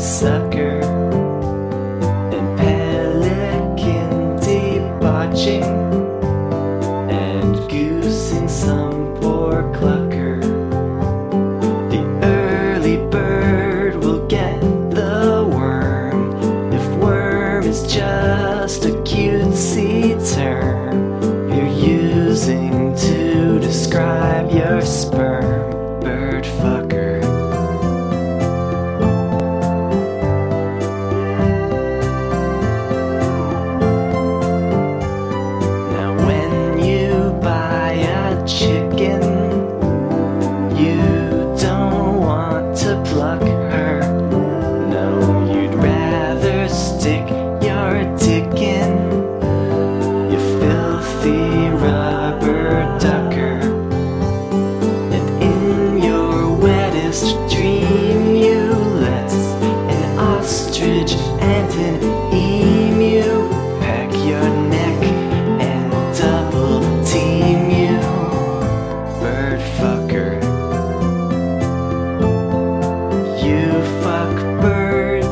sucker and pelican debauching and goosing some poor clucker. The early bird will get the worm if worm is just a cutesy term you're using to describe your sperm. Bird fucker. Now when you buy a chicken, you don't want to pluck her. No, you'd rather stick your dick in, you filthy rubber ducker. And in your wettest dream you let an ostrich and an emu peck your neck and double team you. Bird fucker. You fuck birds.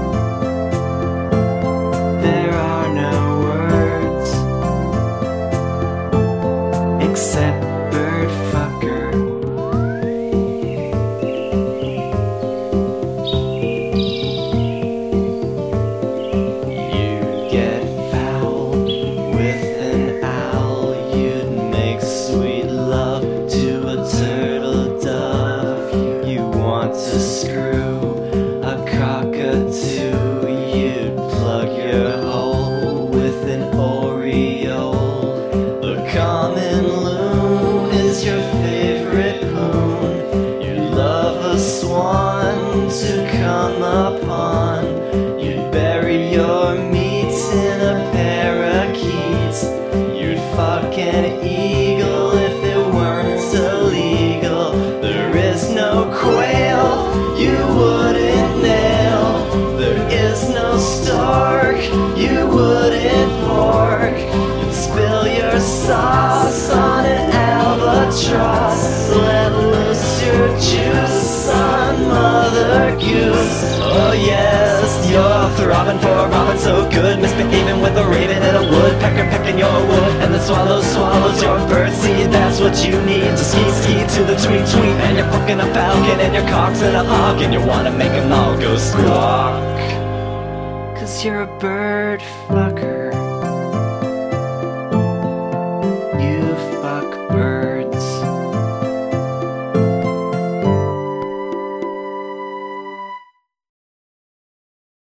There are no words except bird fucker. You'd get foul with an owl. You'd make sweet love to a turtle dove. You want to screw a cockatoo. You'd plug your hole with an aureole. The common loon is your favorite poon. You'd love a swan to come upon. You'd bury your meat in a parakeet. You'd fuck an eagle if it weren't illegal. There is no quail you wouldn't nail. There is no stork you wouldn't pork. You'd spill your sauce on an albatross. Let loose your juice on Mother Goose. Oh yes, you're throbbing for a robin so good, misbehaving with a raven and a woodpecker pecking your wood, and the swallow swallows your birdseed. That's what you need to ski to the tweet tweet. And you're fucking a falcon and your cock's in a hawk, and you wanna make them all go squawk. 'Cause you're a bird fucker.